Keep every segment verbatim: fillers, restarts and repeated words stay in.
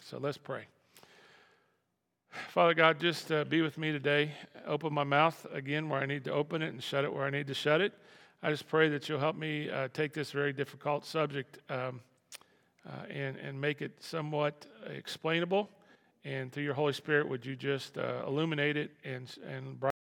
So let's pray. Father God, just uh, be with me today. Open my mouth again where I need to open it and shut it where I need to shut it. I just pray that you'll help me uh, take this very difficult subject um, uh, and, and make it somewhat explainable. And through your Holy Spirit, would you just uh, illuminate it and, and brighten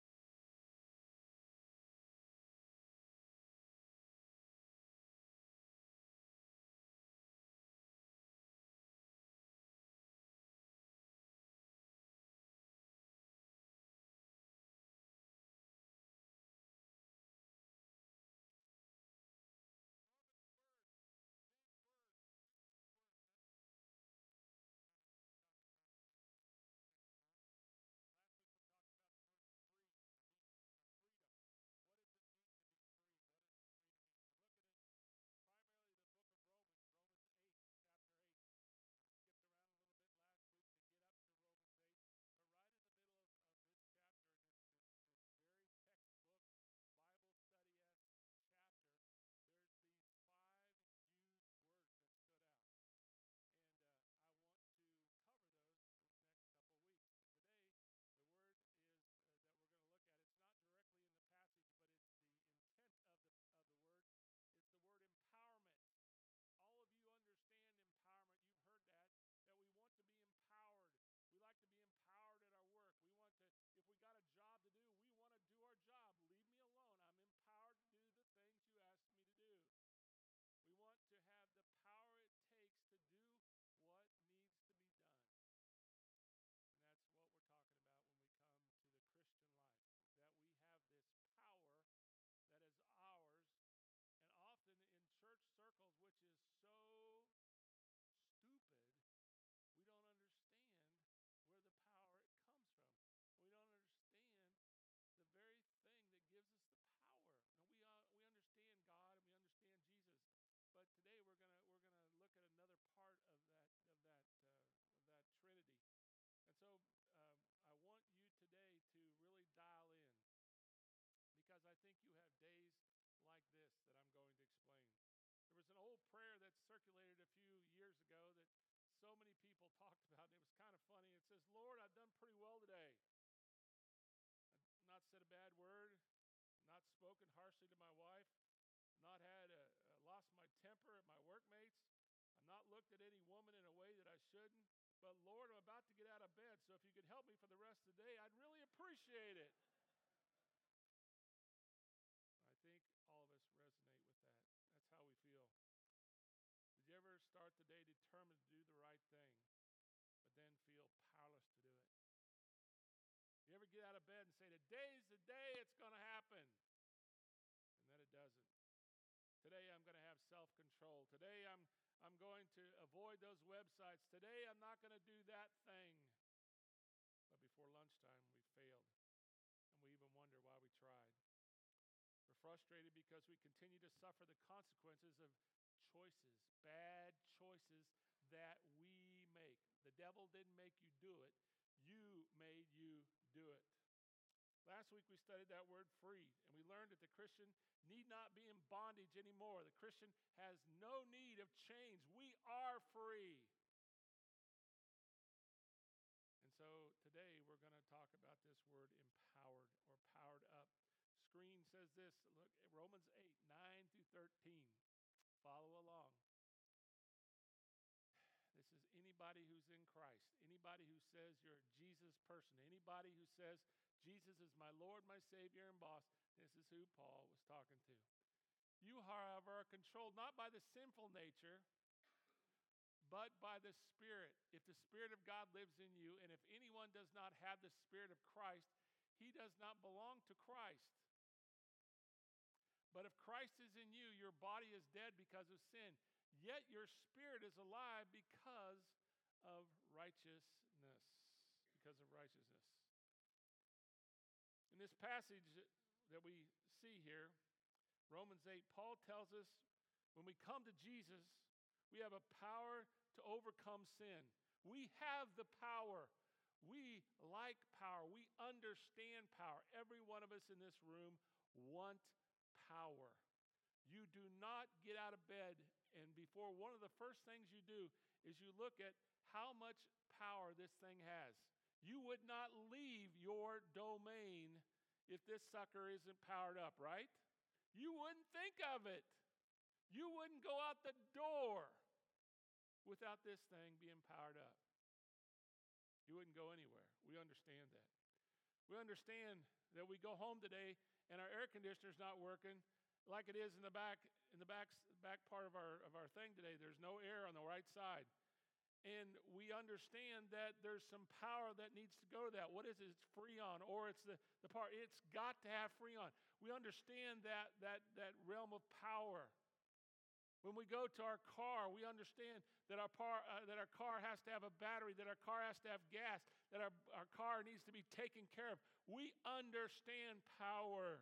how much power this thing has. You would not leave your domain if this sucker isn't powered up, right? You wouldn't think of it. You wouldn't go out the door without this thing being powered up. You wouldn't go anywhere. We understand that. We understand that we go home today and our air conditioner's not working like it is in the back in the back back part of our of our thing today. There's no air on the right side. And we understand that there's some power that needs to go to that. What is it? It's Freon, or it's the, the power. It's got to have Freon. We understand that, that, that realm of power. When we go to our car, we understand that our, par, uh, that our car has to have a battery, that our car has to have gas, that our, our car needs to be taken care of. We understand power.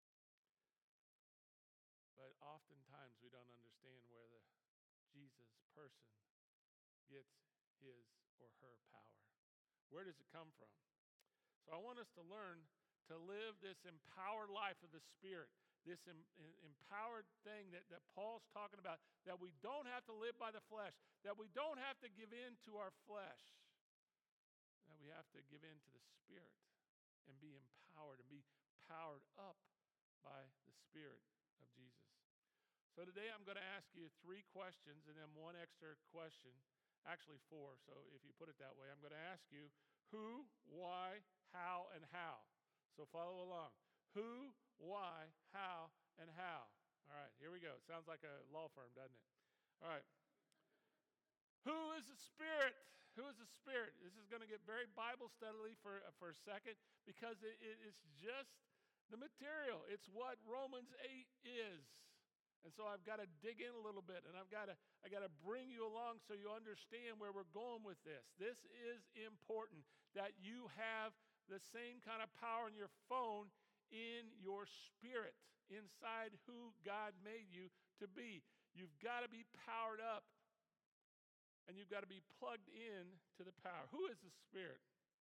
But oftentimes we don't understand where the Jesus person gets his or her power. Where does it come from? So I want us to learn to live this empowered life of the Spirit, this em- empowered thing that, that Paul's talking about, that we don't have to live by the flesh, that we don't have to give in to our flesh, that we have to give in to the Spirit and be empowered and be powered up by the Spirit of Jesus. So today I'm going to ask you three questions and then one extra question. Actually four, so if you put it that way, I'm going to ask you who, why, how, and how. So follow along. Who, why, how, and how. All right, here we go. It sounds like a law firm, doesn't it? All right. Who is the Spirit? Who is the Spirit? This is going to get very Bible studily for, for a second because it, it, it's just the material. It's what Romans eight is. And so I've got to dig in a little bit, and I've got to I got to bring you along so you understand where we're going with this. This is important that you have the same kind of power in your phone in your spirit, inside who God made you to be. You've got to be powered up, and you've got to be plugged in to the power. Who is the Spirit?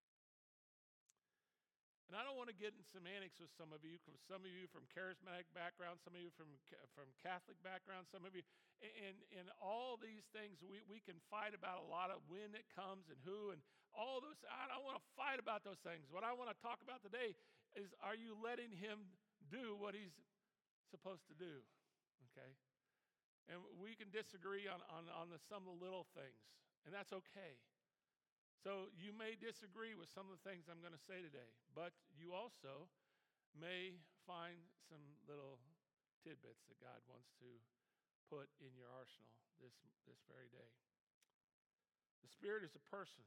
And I don't want to get in semantics with some of you, some of you from charismatic background, some of you from, from Catholic background, some of you, and, and all these things, we, we can fight about a lot of when it comes and who and all those. I don't want to fight about those things. What I want to talk about today is, are you letting him do what he's supposed to do? Okay? And we can disagree on, on, on the, some of the little things, and that's okay. So you may disagree with some of the things I'm going to say today, but you also may find some little tidbits that God wants to put in your arsenal this, this very day. The Spirit is a person.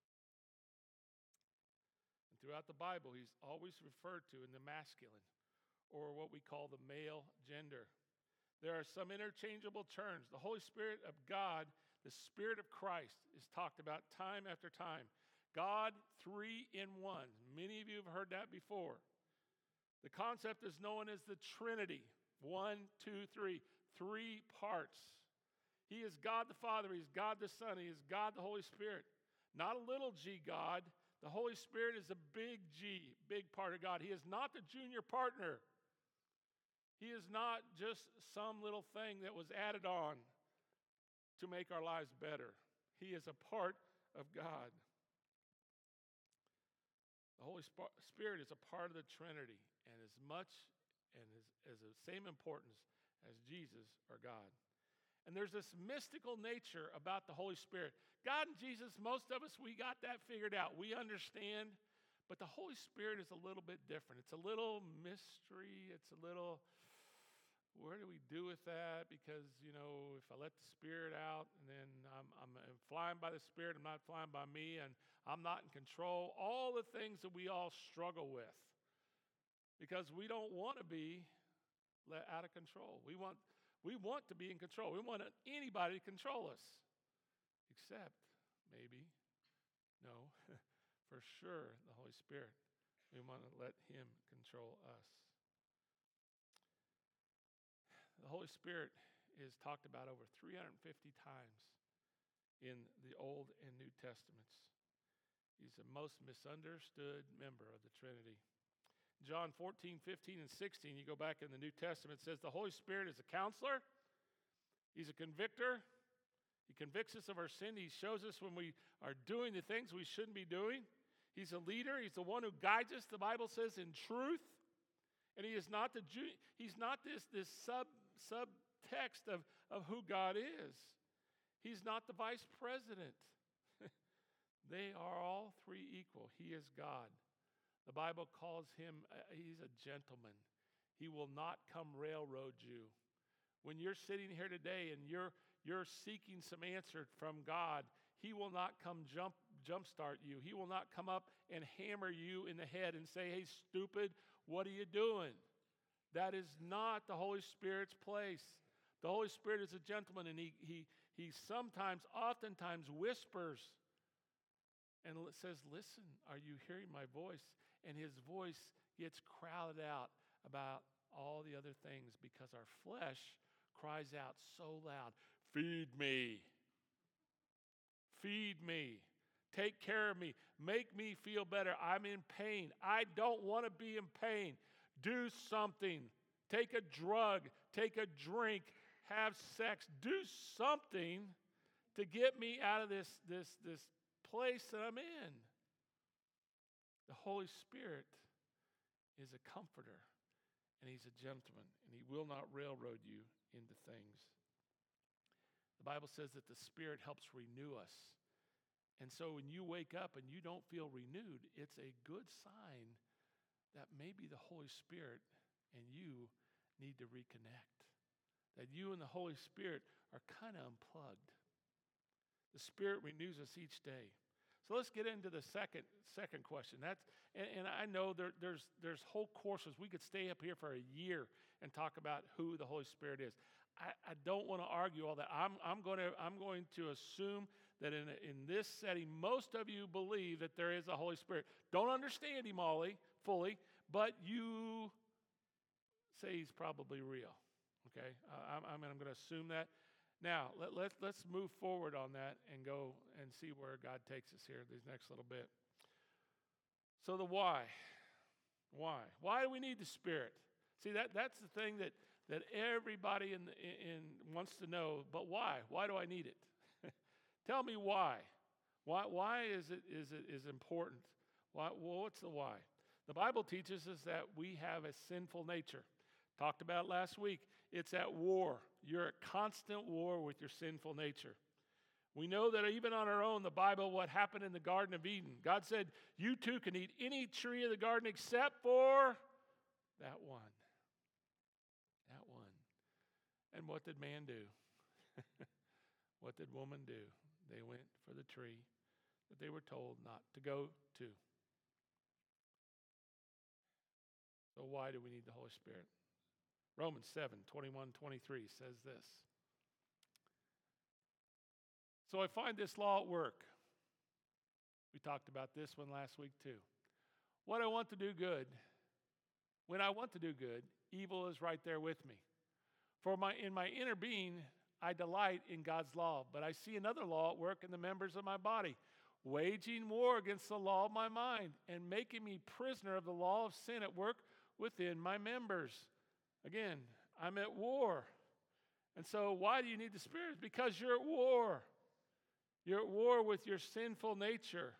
And throughout the Bible, he's always referred to in the masculine, or what we call the male gender. There are some interchangeable terms. The Holy Spirit of God, the Spirit of Christ, is talked about time after time. God, three in one. Many of you have heard that before. The concept is known as the Trinity. One, two, three. Three parts. He is God the Father. He is God the Son. He is God the Holy Spirit. Not a little g God. The Holy Spirit is a big G, big part of God. He is not the junior partner. He is not just some little thing that was added on to make our lives better. He is a part of God. The Holy Spirit is a part of the Trinity and as much and as, as the same importance as Jesus or God. And there's this mystical nature about the Holy Spirit. God and Jesus, most of us, we got that figured out. We understand. But the Holy Spirit is a little bit different. It's a little mystery. It's a little, where do we do with that? Because, you know, if I let the Spirit out and then I'm, I'm flying by the Spirit, I'm not flying by me, and I'm not in control. All the things that we all struggle with. Because we don't want to be let out of control. We want, we want to be in control. We want anybody to control us. Except, maybe, no, for sure, the Holy Spirit. We want to let him control us. The Holy Spirit is talked about over three hundred fifty times in the Old and New Testaments. He's the most misunderstood member of the Trinity. John fourteen, fifteen, and sixteen, you go back in the New Testament, it says the Holy Spirit is a counselor, he's a convictor, He convicts us of our sin. He shows us when we are doing the things we shouldn't be doing. He's a leader. He's the one who guides us, the Bible says, in truth. And he is not the Jew, he's not this, this sub subtext of, of who God is. He's not the vice president. They are all three equal. He is God. The Bible calls him, uh, he's a gentleman. He will not come railroad you. When you're sitting here today and you're you're seeking some answer from God, he will not come jump jumpstart you. He will not come up and hammer you in the head and say, hey, stupid, what are you doing? That is not the Holy Spirit's place. The Holy Spirit is a gentleman, and he he he sometimes, oftentimes whispers and says, listen, are you hearing my voice? And his voice gets crowded out about all the other things because our flesh cries out so loud, feed me, feed me, take care of me, make me feel better. I'm in pain. I don't want to be in pain. Do something. Take a drug, take a drink, have sex, do something to get me out of this, this, this place that I'm in. The Holy Spirit is a comforter, and he's a gentleman, and he will not railroad you into things. The Bible says that the Spirit helps renew us. And so when you wake up and you don't feel renewed, it's a good sign that maybe the Holy Spirit and you need to reconnect. That you and the Holy Spirit are kind of unplugged. The Spirit renews us each day. So let's get into the second second question. That's and, and I know there, there's there's whole courses. We could stay up here for a year and talk about who the Holy Spirit is. I, I don't want to argue all that. I'm I'm going to I'm going to assume that in in this setting, most of you believe that there is a Holy Spirit. Don't understand him all fully, but you say he's probably real. Okay, uh, I'm I'm, I'm going to assume that. Now, let, let, let's move forward on that and go and see where God takes us here this next little bit. So the why. Why? Why do we need the Spirit? See, that, that's the thing that, that everybody in, in wants to know, but why? Why do I need it? Tell me why. Why, why is it is it is important? Why, well, what's the why? The Bible teaches us that we have a sinful nature. Talked about it last week. It's at war. You're at constant war with your sinful nature. We know that even on our own, the Bible, what happened in the Garden of Eden, God said, you too can eat any tree of the garden except for that one. That one. And what did man do? What did woman do? They went for the tree that they were told not to go to. So why do we need the Holy Spirit? Romans seven, twenty-one, twenty-three says this. So I find this law at work. We talked about this one last week too. What I want to do good, when I want to do good, evil is right there with me. For my in my inner being, I delight in God's law, but I see another law at work in the members of my body, waging war against the law of my mind and making me prisoner of the law of sin at work within my members. Again, I'm at war. And so why do you need the Spirit? Because you're at war. You're at war with your sinful nature.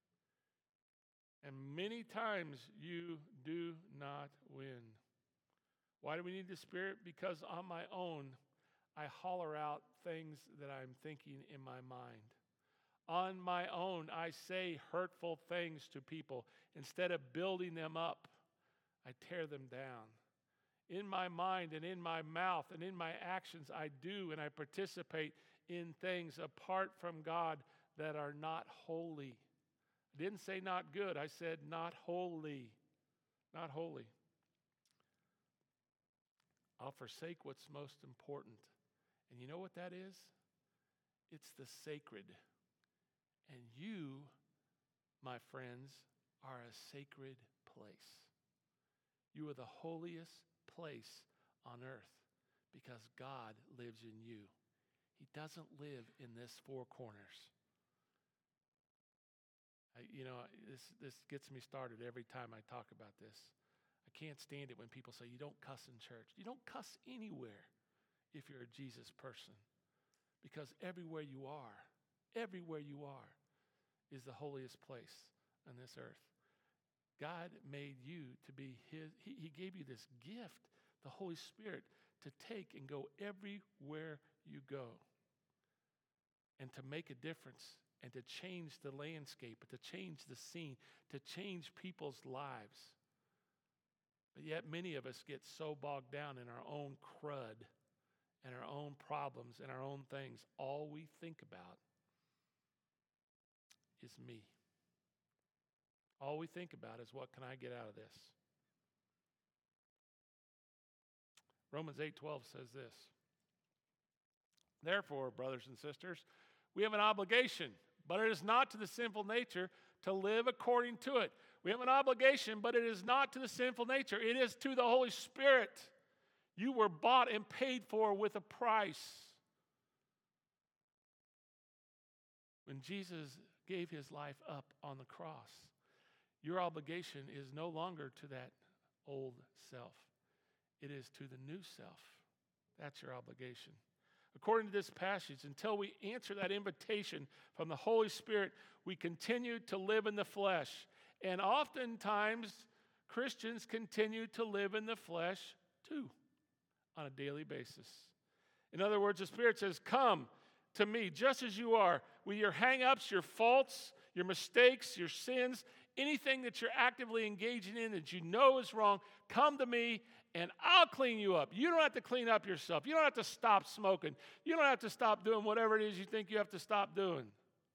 And many times you do not win. Why do we need the Spirit? Because on my own, I holler out things that I'm thinking in my mind. On my own, I say hurtful things to people. Instead of building them up, I tear them down. In my mind and in my mouth and in my actions, I do and I participate in things apart from God that are not holy. I didn't say not good. I said not holy. Not holy. I'll forsake what's most important. And you know what that is? It's the sacred. And you, my friends, are a sacred place. You are the holiest place on earth because God lives in you. He doesn't live in this four corners. I, you know, this this gets me started every time I talk about this. I can't stand it when people say, you don't cuss in church. You don't cuss anywhere if you're a Jesus person. Because everywhere you are, everywhere you are is the holiest place on this earth. God made you to be his, he, he gave you this gift, the Holy Spirit, to take and go everywhere you go and to make a difference and to change the landscape, to change the scene, to change people's lives. But yet many of us get so bogged down in our own crud and our own problems and our own things. All we think about is me. All we think about is, what can I get out of this? Romans eight twelve says this. Therefore, brothers and sisters, we have an obligation, but it is not to the sinful nature to live according to it. We have an obligation, but it is not to the sinful nature. It is to the Holy Spirit. You were bought and paid for with a price. When Jesus gave his life up on the cross, your obligation is no longer to that old self. It is to the new self. That's your obligation. According to this passage, until we answer that invitation from the Holy Spirit, we continue to live in the flesh. And oftentimes, Christians continue to live in the flesh too, on a daily basis. In other words, the Spirit says, come to me just as you are, with your hang-ups, your faults, your mistakes, your sins, anything that you're actively engaging in that you know is wrong. Come to me and I'll clean you up. You don't have to clean up yourself. You don't have to stop smoking. You don't have to stop doing whatever it is you think you have to stop doing.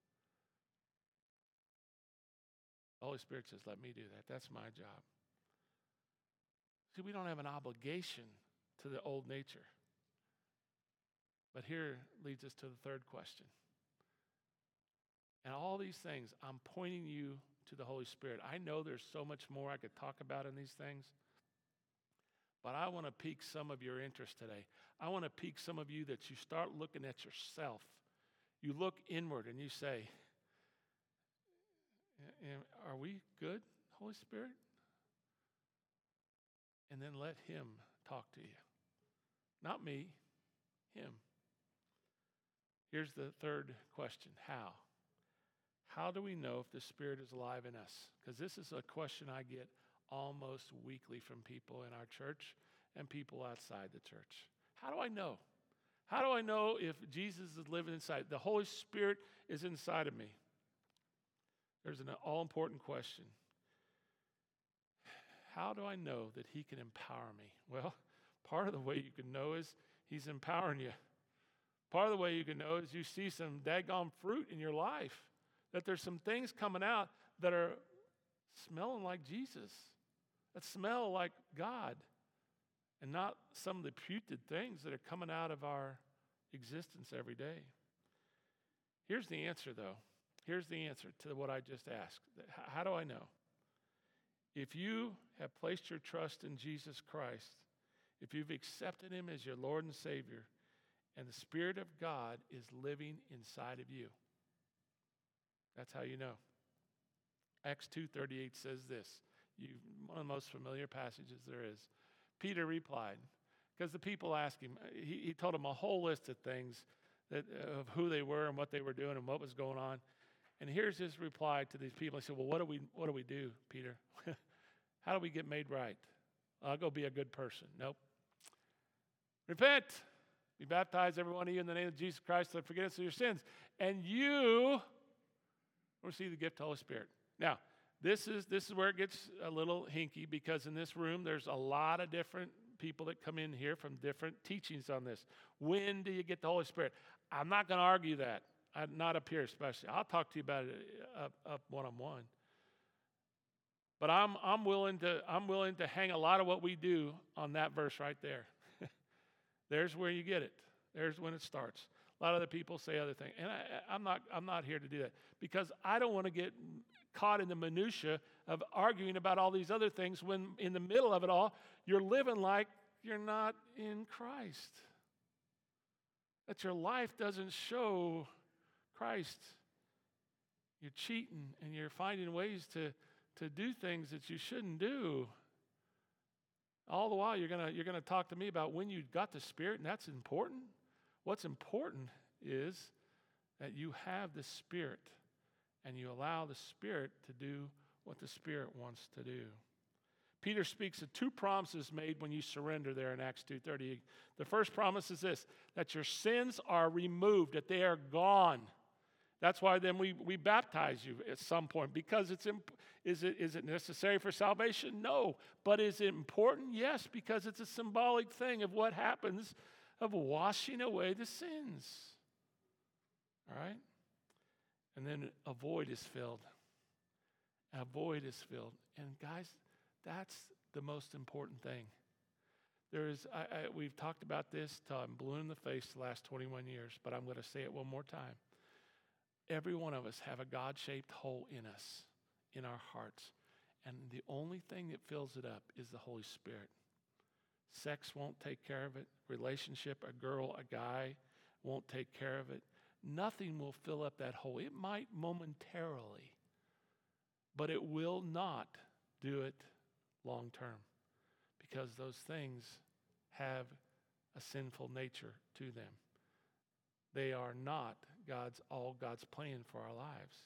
The Holy Spirit says, let me do that. That's my job. See, we don't have an obligation to the old nature. But here leads us to the third question. And all these things, I'm pointing you to the Holy Spirit. I know there's so much more I could talk about in these things, but I want to pique some of your interest today. I want to pique some of you that you start looking at yourself. You look inward and you say, are we good, Holy Spirit? And then let him talk to you. Not me, him. Here's the third question. How? How do we know if the Spirit is alive in us? Because this is a question I get almost weekly from people in our church and people outside the church. How do I know? How do I know if Jesus is living inside? The Holy Spirit is inside of me. There's an all-important question. How do I know that he can empower me? Well, part of the way you can know is he's empowering you. Part of the way you can know is you see some daggone fruit in your life. That there's some things coming out that are smelling like Jesus, that smell like God, and not some of the putrid things that are coming out of our existence every day. Here's the answer, though. Here's the answer to what I just asked. How do I know? If you have placed your trust in Jesus Christ, if you've accepted him as your Lord and Savior, and the Spirit of God is living inside of you, that's how you know. Acts two thirty-eight says this. You, one of the most familiar passages there is. Peter replied, because the people asked him, he, he told them a whole list of things that, of who they were and what they were doing and what was going on. And here's his reply to these people. He said, well, what do we, what do we do, Peter? How do we get made right? I'll go be a good person. Nope. Repent. Be baptized, every one of you, in the name of Jesus Christ, to forgiveness of your sins. And you receive the gift of the Holy Spirit. Now, this is this is where it gets a little hinky, because in this room there's a lot of different people that come in here from different teachings on this. When do you get the Holy Spirit? I'm not going to argue that. I'm not up here especially. I'll talk to you about it up, up one-on-one. But I'm I'm willing to I'm willing to hang a lot of what we do on that verse right there. There's where you get it. There's when it starts. A lot of other people say other things. And I, I'm not I'm not here to do that, because I don't want to get caught in the minutia of arguing about all these other things when in the middle of it all, you're living like you're not in Christ. That your life doesn't show Christ. You're cheating and you're finding ways to, to do things that you shouldn't do. All the while you're gonna you're gonna talk to me about when you got the Spirit, and that's important. What's important is that you have the Spirit and you allow the Spirit to do what the Spirit wants to do. Peter speaks of two promises made when you surrender there in Acts two thirty. The first promise is this, that your sins are removed, that they are gone. That's why then we, we baptize you at some point, because it's imp- is it is it necessary for salvation? No. But is it important? Yes, because it's a symbolic thing of what happens of washing away the sins. All right? And then a void is filled. A void is filled. And guys, that's the most important thing. There is, I, I, we've talked about this till I'm blue in the face the last twenty-one years, but I'm going to say it one more time. Every one of us have a God-shaped hole in us, in our hearts. And the only thing that fills it up is the Holy Spirit. Sex won't take care of it. Relationship, a girl, a guy, won't take care of it. Nothing will fill up that hole. It might momentarily, but it will not do it long term, because those things have a sinful nature to them. They are not God's all God's plan for our lives.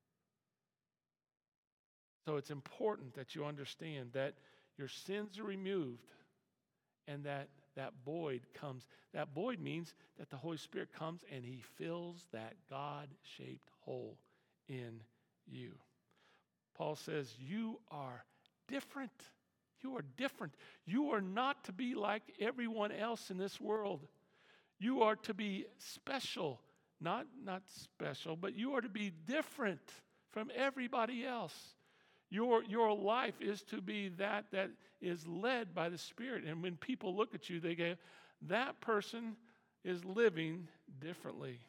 So it's important that you understand that your sins are removed and that that void comes. That void means that the Holy Spirit comes and he fills that God-shaped hole in you. Paul says, you are different. You are different. You are not to be like everyone else in this world. You are to be special. Not, not special, but you are to be different from everybody else. Your, your life is to be that that is led by the Spirit. And when people look at you, they go, that person is living differently.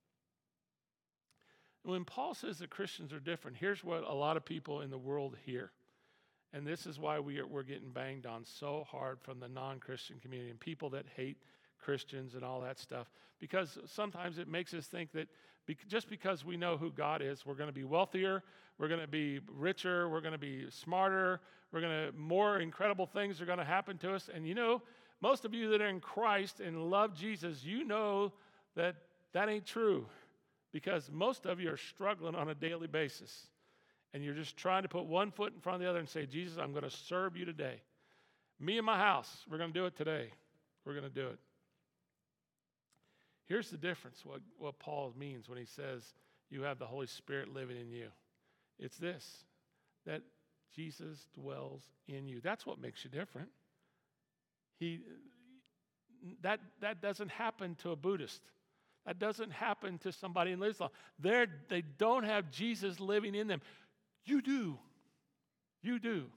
When Paul says that Christians are different, here's what a lot of people in the world hear. And this is why we are, we're getting banged on so hard from the non-Christian community and people that hate Christians and all that stuff. Because sometimes it makes us think that be, just because we know who God is, we're going to be wealthier, we're going to be richer, we're going to be smarter, we're going to, more incredible things are going to happen to us. And you know, most of you that are in Christ and love Jesus, you know that that ain't true, because most of you are struggling on a daily basis. And you're just trying to put one foot in front of the other and say, Jesus, I'm going to serve you today. Me and my house, we're going to do it today. We're going to do it. Here's the difference, what, what Paul means when he says you have the Holy Spirit living in you. It's this, that Jesus dwells in you. That's what makes you different. He, that, that doesn't happen to a Buddhist. That doesn't happen to somebody in Islam. They're, they don't have Jesus living in them. You do. You do.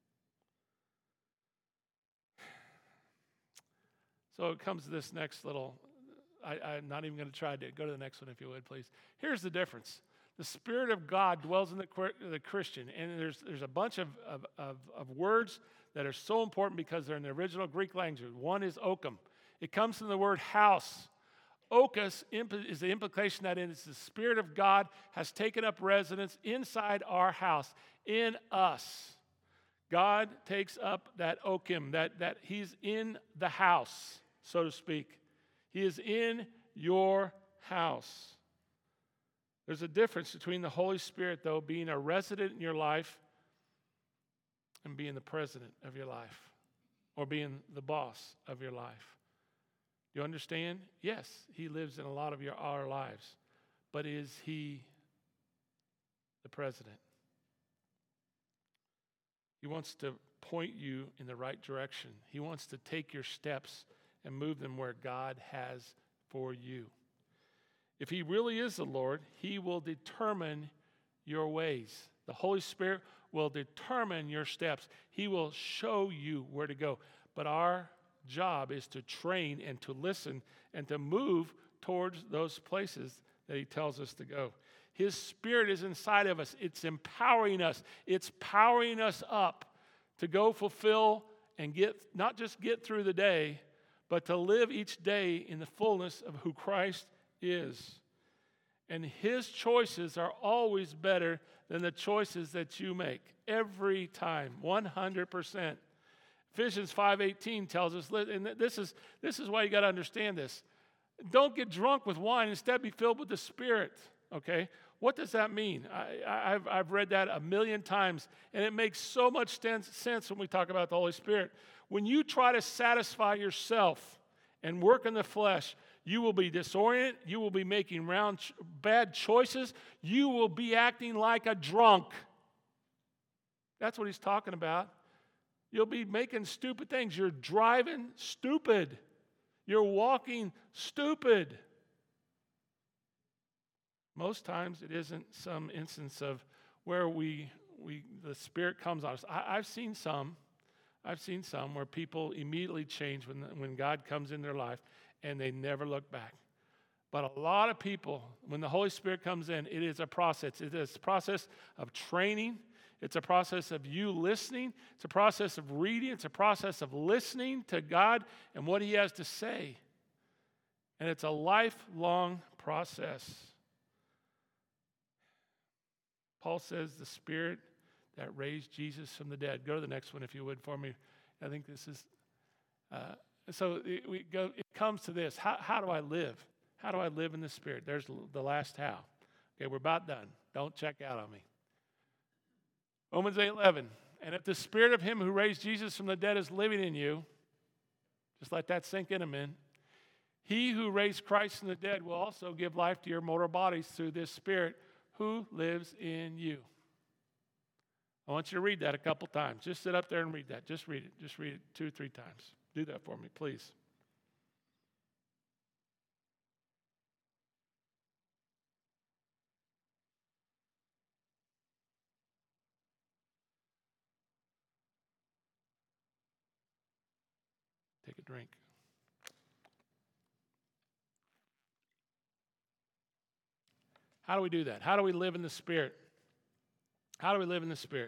So it comes to this next little, I, I'm not even going to try to go to the next one if you would, please. Here's the difference. The Spirit of God dwells in the, the Christian, and there's, there's a bunch of, of, of, of words that are so important because they're in the original Greek language. One is okum. It comes from the word house. Okos is the implication that it's the Spirit of God has taken up residence inside our house, in us. God takes up that okim, that, that he's in the house, so to speak. He is in your house. There's a difference between the Holy Spirit, though, being a resident in your life and being the president of your life, or being the boss of your life. You understand? Yes, he lives in a lot of your our lives, but is he the president? He wants to point you in the right direction. He wants to take your steps and move them where God has for you. If he really is the Lord, he will determine your ways. The Holy Spirit will determine your steps. He will show you where to go. But our job is to train and to listen and to move towards those places that he tells us to go. His Spirit is inside of us. It's empowering us. It's powering us up to go fulfill and get, not just get through the day, but to live each day in the fullness of who Christ is. And his choices are always better than the choices that you make. Every time, one hundred percent. Ephesians five eighteen tells us, and this is, this is why you got to understand this. Don't get drunk with wine. Instead, be filled with the Spirit, okay? What does that mean? I, I've, I've read that a million times, and it makes so much sense when we talk about the Holy Spirit. When you try to satisfy yourself and work in the flesh, you will be disoriented. You will be making round ch- bad choices. You will be acting like a drunk. That's what he's talking about. You'll be making stupid things. You're driving stupid. You're walking stupid. Most times it isn't some instance of where we, we the Spirit comes on us. I, I've seen some. I've seen some where people immediately change when, when God comes in their life and they never look back. But a lot of people, when the Holy Spirit comes in, it is a process. It is a process of training. It's a process of you listening. It's a process of reading. It's a process of listening to God and what He has to say. And it's a lifelong process. Paul says the Spirit that raised Jesus from the dead. Go to the next one if you would for me. I think this is, uh, so it, we go, it comes to this. How, how do I live? How do I live in the Spirit? There's the last how. Okay, we're about done. Don't check out on me. Romans eight eleven. And if the Spirit of Him who raised Jesus from the dead is living in you, just let that sink in a minute. He who raised Christ from the dead will also give life to your mortal bodies through this Spirit who lives in you. I want you to read that a couple times. Just sit up there and read that. Just read it. Just read it two or three times. Do that for me, please. Take a drink. How do we do that? How do we live in the Spirit? How do we live in the Spirit?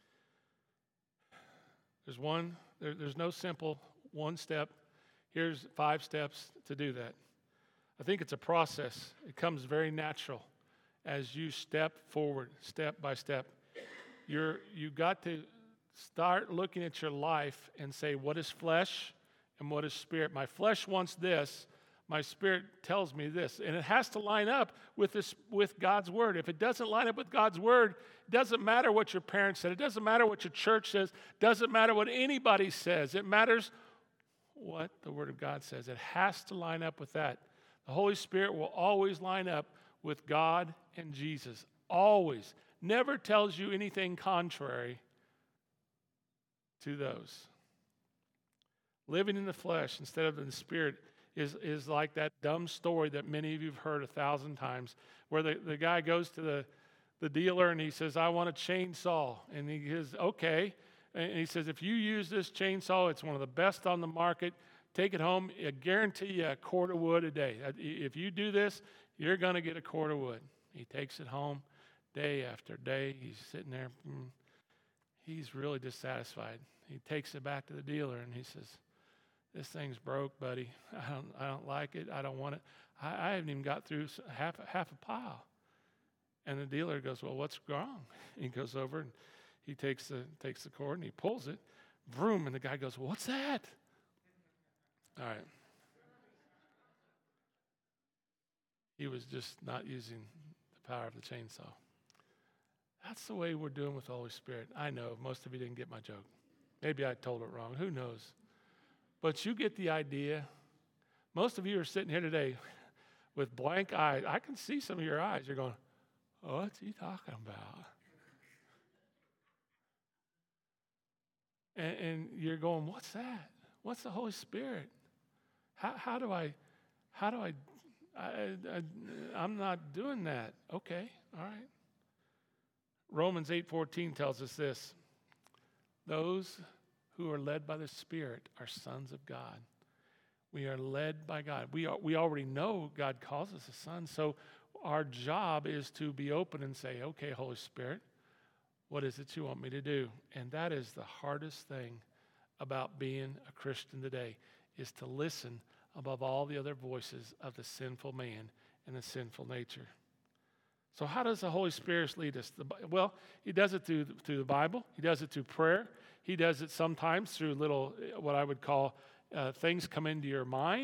There's one, there, there's no simple one step. Here's five steps to do that. I think it's a process. It comes very natural as you step forward, step by step. You're, you got to start looking at your life and say, what is flesh and what is spirit? My flesh wants this. My spirit tells me this. And it has to line up with this, with God's word. If it doesn't line up with God's word, it doesn't matter what your parents said. It doesn't matter what your church says. It doesn't matter what anybody says. It matters what the word of God says. It has to line up with that. The Holy Spirit will always line up with God and Jesus. Always. Never tells you anything contrary to those. Living in the flesh instead of in the spirit is, is like that dumb story that many of you have heard a thousand times, where the, the guy goes to the, the dealer and he says, I want a chainsaw. And he says, okay. And he says, if you use this chainsaw, it's one of the best on the market. Take it home. I guarantee you a cord of wood a day. If you do this, you're going to get a cord of wood. He takes it home day after day. He's sitting there. He's really dissatisfied. He takes it back to the dealer and he says, this thing's broke, buddy. I don't, I don't like it. I don't want it. I, I haven't even got through half, half a pile. And the dealer goes, well, what's wrong? He goes over and he takes the, takes the cord and he pulls it. Vroom. And the guy goes, well, what's that? All right. He was just not using the power of the chainsaw. That's the way we're doing with the Holy Spirit. I know most of you didn't get my joke. Maybe I told it wrong. Who knows? But you get the idea. Most of you are sitting here today with blank eyes. I can see some of your eyes. You're going, oh, what's he talking about? And, and you're going, what's that? What's the Holy Spirit? How, how do I, how do I, I, I, I'm not doing that. Okay, all right. Romans eight fourteen tells us this. Those who are led by the Spirit are sons of God. We are led by God. We, are, we already know God calls us a son, so our job is to be open and say, okay, Holy Spirit, what is it you want me to do? And that is the hardest thing about being a Christian today, is to listen above all the other voices of the sinful man and the sinful nature. So how does the Holy Spirit lead us? Well, he does it through, through the Bible. He does it through prayer. He does it sometimes through little, what I would call, uh, things come into your mind,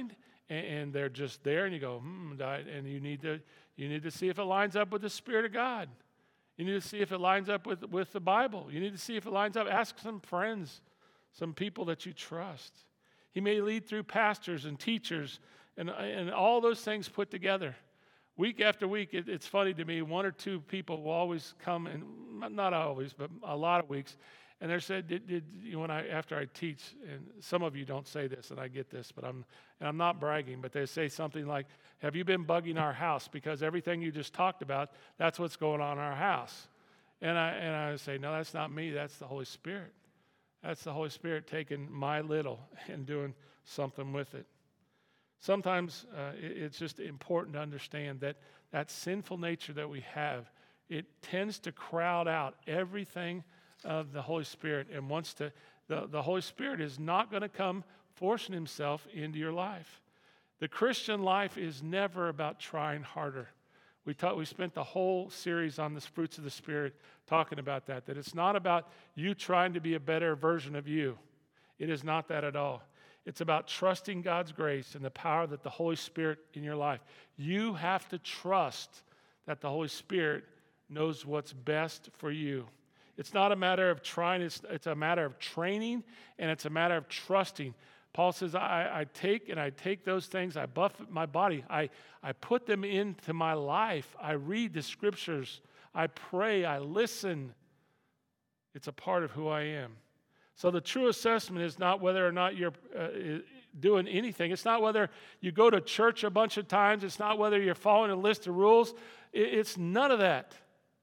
and, and they're just there, and you go, hmm, and you need to you need to see if it lines up with the Spirit of God. You need to see if it lines up with, with the Bible. You need to see if it lines up. Ask some friends, some people that you trust. He may lead through pastors and teachers and, and all those things put together. Week after week, it, it's funny to me, one or two people will always come, and not always, but a lot of weeks, and they said, did, did you know, when I after I teach, and some of you don't say this, and I get this, but I'm and I'm not bragging, but they say something like, have you been bugging our house? Because everything you just talked about, that's what's going on in our house. And I and I say, no, that's not me, that's the Holy Spirit. That's the Holy Spirit taking my little and doing something with it. Sometimes uh, it, it's just important to understand that that sinful nature that we have, it tends to crowd out everything of the Holy Spirit and wants to, the, the Holy Spirit is not going to come forcing himself into your life. The Christian life is never about trying harder. We taught, we spent the whole series on the fruits of the Spirit talking about that, that it's not about you trying to be a better version of you. It is not that at all. It's about trusting God's grace and the power that the Holy Spirit in your life. You have to trust that the Holy Spirit knows what's best for you. It's not a matter of trying, it's, it's a matter of training, and it's a matter of trusting. Paul says, I, I take and I take those things, I buffet my body, I, I put them into my life. I read the scriptures, I pray, I listen. It's a part of who I am. So the true assessment is not whether or not you're uh, doing anything. It's not whether you go to church a bunch of times. It's not whether you're following a list of rules. It's none of that.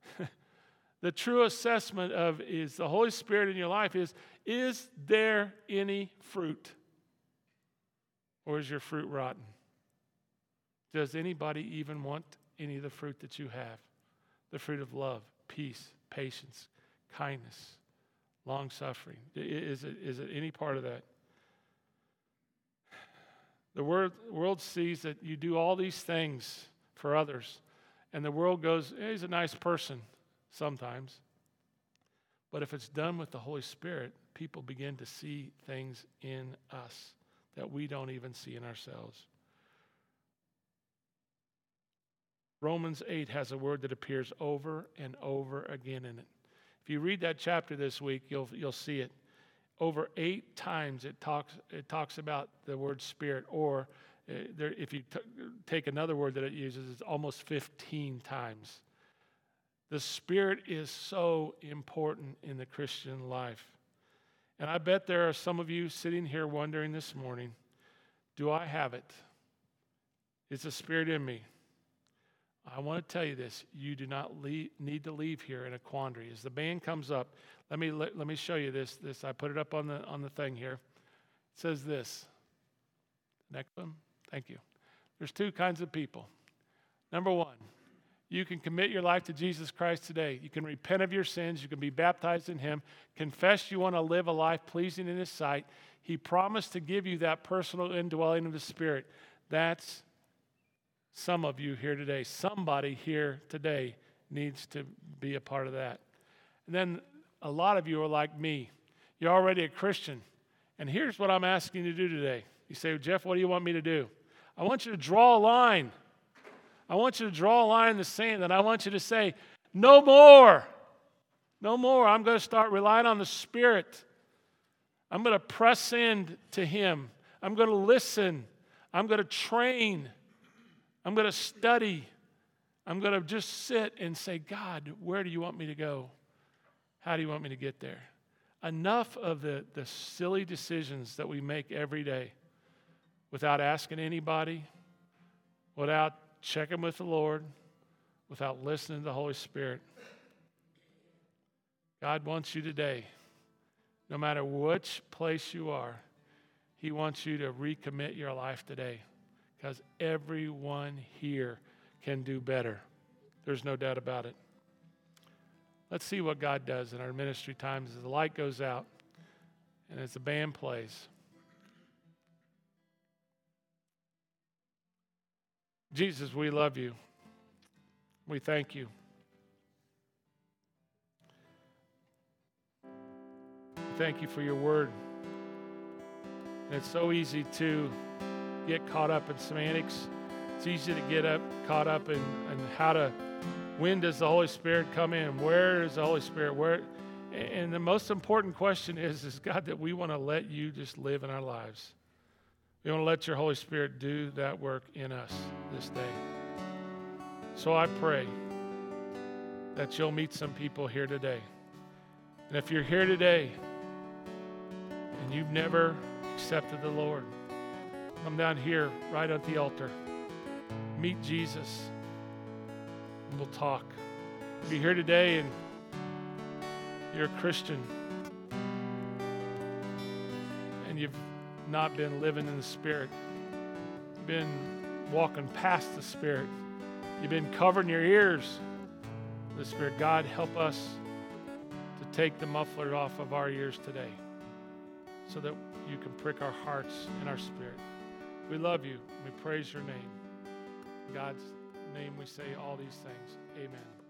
The true assessment of is the Holy Spirit in your life is, is there any fruit? Or is your fruit rotten? Does anybody even want any of the fruit that you have? The fruit of love, peace, patience, kindness, long-suffering. Is it, is it any part of that? The world, world sees that you do all these things for others, and the world goes, hey, he's a nice person sometimes. But if it's done with the Holy Spirit, people begin to see things in us that we don't even see in ourselves. Romans eight has a word that appears over and over again in it. If you read that chapter this week, you'll you'll see it. Over eight times it talks it talks about the word Spirit, or uh, there, if you t- take another word that it uses, it's almost fifteen times. The Spirit is so important in the Christian life. And I bet there are some of you sitting here wondering this morning, do I have it? Is the Spirit in me? I want to tell you this. You do not leave, need to leave here in a quandary. As the band comes up, let me let, let me show you this. This I put it up on the on the thing here. It says this. Next one. Thank you. There's two kinds of people. Number one, you can commit your life to Jesus Christ today. You can repent of your sins. You can be baptized in Him. Confess you want to live a life pleasing in His sight. He promised to give you that personal indwelling of the Spirit. That's some of you here today. Somebody here today needs to be a part of that. And then a lot of you are like me. You're already a Christian. And here's what I'm asking you to do today. You say, Jeff, what do you want me to do? I want you to draw a line. I want you to draw a line in the sand, and I want you to say, no more. No more. I'm going to start relying on the Spirit. I'm going to press in to Him. I'm going to listen. I'm going to train. I'm going to study. I'm going to just sit and say, God, where do you want me to go? How do you want me to get there? Enough of the, the silly decisions that we make every day without asking anybody, without checking with the Lord, without listening to the Holy Spirit. God wants you today, no matter which place you are, He wants you to recommit your life today, because everyone here can do better. There's no doubt about it. Let's see what God does in our ministry times as the light goes out and as the band plays. Jesus, we love you. We thank you. Thank you for your word. And it's so easy to get caught up in semantics. It's easy to get up caught up in, in how to, when does the Holy Spirit come in? Where is the Holy Spirit? Where? And the most important question is, is God, that we want to let you just live in our lives. We want to let your Holy Spirit do that work in us this day. So I pray that you'll meet some people here today. And if you're here today and you've never accepted the Lord, come down here right at the altar. Meet Jesus and we'll talk. If you're here today and you're a Christian and you've not been living in the Spirit, you've been walking past the Spirit, you've been covering your ears with the Spirit, God, help us to take the muffler off of our ears today so that you can prick our hearts and our spirit. We love you. We praise your name. In God's name we say all these things. Amen.